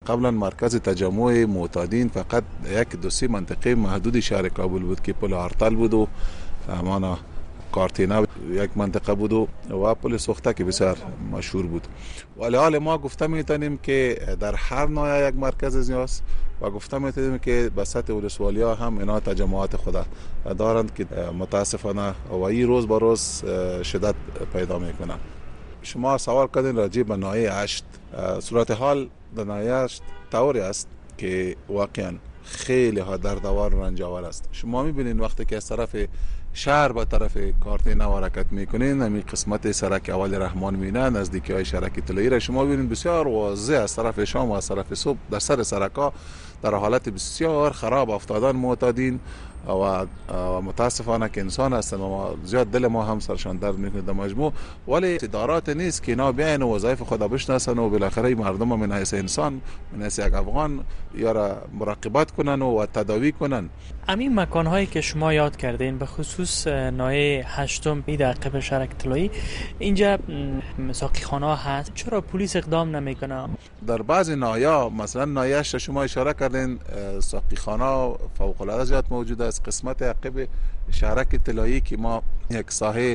قبلا مرکز تجمع معتادین فقط یک دو سه منطقه محدود شهر کابل بود که پل آرتل بود و مانا کارتینا یک منطقه بود و پل سوخته که بسیار مشهور بود. ولی حال ما گفته میتونیم که در هر نوع یک مرکز زیاست و گفته میتونیم که به سطح ولسوالی ها هم اینا تجمعات خود دارند که متاسفانه و این روز به روز شدت پیدا میکنه. شما سوال کردین راجع به ناحیه 8. صورت حال در ناحیه 8 طوری است که واقعا خیلی ها دردآور و رنجاور است. شما میبینید وقتی که از طرف شهر به طرف کارتینا حرکت میکنین، همین قسمت سرک اول رحمان مینا نزدیکی های شرک طلایی را شما ببینید بسیار واضح از طرف شام و از طرف صبح در سر سرکا در حالت بسیار خراب افتادن معتادین و متاسفانه که انسان هستن و زیاد دل ما هم سرشان درد میکنه در مجموع. ولی ادارات نیست که اینا بیاین و وظایف خود بشناسن و بالاخره مردم من حیث انسان من حیث یک افغان یا را مراقبت کنن و تداوی کنن. همین مکان هایی که شما یاد کردین به خصوص ناحیه 8 در قبل شرک طلایی اینجا ساقی خانه ها هست، چرا پلیس اقدام نمیکنه؟ در بعضی ناحیه مثلا ناحیه 8 شما اشاره کردین ساقی خانه فوق العاده زیاد موجود است. قسمت عقب شرک طلایی که ما یک ساحه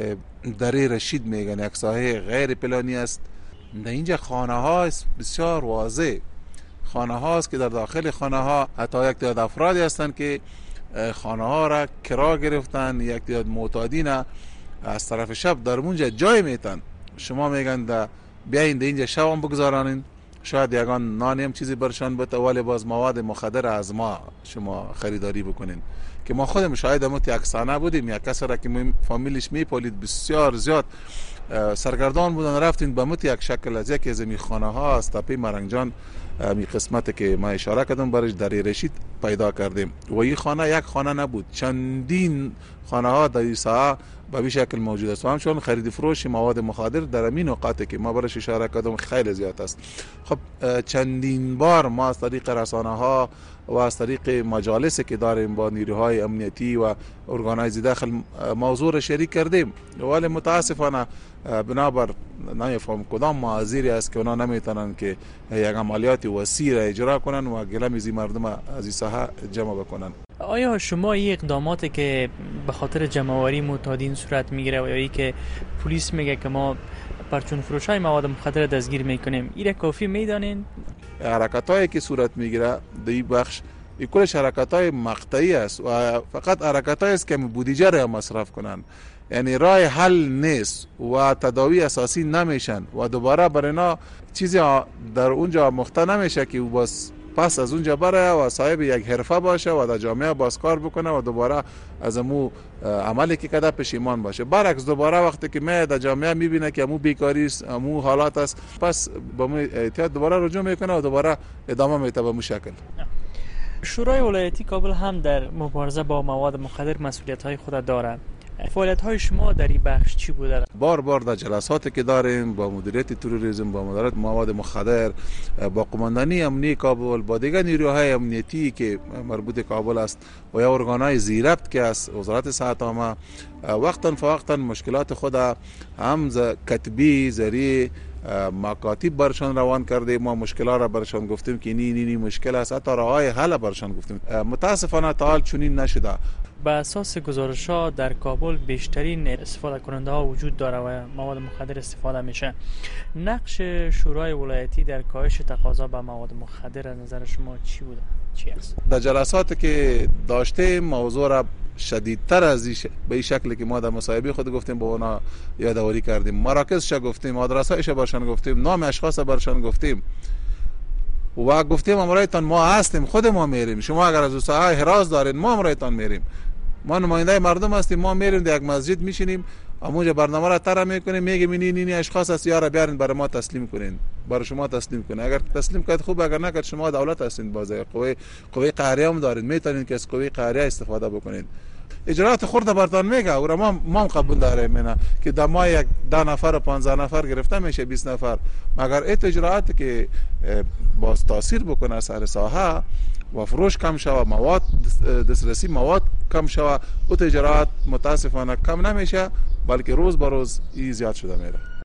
دره رشید میگن، یک ساحه غیر پلانی است. در اینجا خانه ها بسیار واضح خانه هاست که در داخل خانه ها حتی یک تعداد افرادی هستند که خانه ها را کرا گرفتن، یک تعداد معتادین از طرف شب در اونجا جای میتن. شما میگن بیاین در اینجا شب هم بگذارانین، شاید یگان نانی هم چیزی برشان بده ولی باز مواد مخدر از ما شما خریداری بکنین که ما خودم شاید همون یک سانه بودیم. یک کس را که فامیلش میپولید بسیار زیاد سرگردان بودن رفتین به مت یک شکل از یکی از می خانه ها از تپه مرنگجان می قسمت که ما اشاره کردم برش در رشید پیدا کردیم و این خانه یک خانه نبود، چندین خانه ها در این ساحه به این شکل موجود است و همچنین خرید فروش مواد مخدر در همین نقاطی که ما برش اشاره کردم خیلی زیاد است. خب چندین بار ما از طریق رسانه ها و از طریق مجالسی که داریم با نیروهای امنیتی و ارگانایزی داخل موضوع را شریک کردیم ولی متاسفانه بنابر نمیفهم کدام معاذیری است که اونا نمیتونن که یک عملیات وسیع را اجرا کنن و گلمیزی مردم از این ساحه جمع بکنن. آیا شما این اقداماتی که به خاطر جمع‌آوری معتادین صورت میگیره و یا ای که پلیس میگه که ما پرچون فروشای مواد مخدر دستگیر میکنیم این کافی میدانین؟ حرکتایی که صورت میگیره در این بخش این کلش حرکتای مقطعی است و فقط حرکتایی است که بودجه را مصرف کنن، یعنی راه حل نیست و تداوی اساسی نمیشن و دوباره برای اینا چیزی در اونجا مخته نمیشه که بس پس از اونجا بره و صاحب یک حرفه باشه و در جامعه بازکار بکنه و دوباره از امو عملی که کرده پشیمان باشه. برعکس دوباره وقتی که می در جامعه میبینه که امو بیکاری است، امو حالات است، پس با مو احتیاط دوباره رجوع میکنه و دوباره ادامه میده به مو شکل. شورای ولایتی کابل هم در مبارزه با مواد مخدر مسئولیت‌های خود داره. فعالیت‌های شما در این بخش چی بوده؟ بار در جلساتی که داریم با مدیریت تروریسم، با مدیریت مواد مخدر، با قماندانی امنیتی کابل، با دیگر نیروهای امنیتی که مربوط کابل است و یا ارگان‌های زیربط که از وزارت صحت عامه وقتا فوقتا مشکلات خود هم کتبی ذریعه مکاتب برشان روان کرده، ما مشکلات را برشان گفتیم که نی مشکل است، حتی راههای حل برشان گفتیم. متاسفانه تا حال چنین نشده. به اساس گزارش‌ها در کابل بیشترین استفاده کننده ها وجود داره و مواد مخدر استفاده میشه. نقش شورای ولایتی در کاهش تقاضا به مواد مخدر از نظر شما چی بوده؟ چی است؟ در جلساتی که داشتیم موضوع را شدیدتر از به این شکلی که ما در مصاحبه خود گفتیم با اونا یادآوری کردیم، مراکزش گفتیم، آدرسایش برشان گفتیم، نام اشخاص برشان گفتیم و گفتیم امرایتان ما هستیم، خود ما میریم، شما اگر از ساحه حراس دارین ما امرایتان میریم، ما نماینده مردم هستیم، ما میریم در یک مسجد میشینیم همونجا برنامه را طرح میکنیم، میگیم این اشخاص است یارا بیارین برای ما تسلیم کنین، برای شما تسلیم کنین، اگر تسلیم کرد خوب، اگر نکرد شما دولت هستین، بازه قوه قهریه هم دارین، میتونین که از قوه قهریه استفاده بکنین. اجرات خورد برتان میگه و ما قبول داریم اینا که در ما یک 10 نفر 15 نفر گرفته میشه 20 نفر، مگر ایت اجراعات که باز تاثیر بکنه سر ساحه و فروش کم شوه، مواد دسترسی مواد کم شوه، او اجراعات متاسفانه کم نمیشه بلکه روز به روز زیاد شده میره.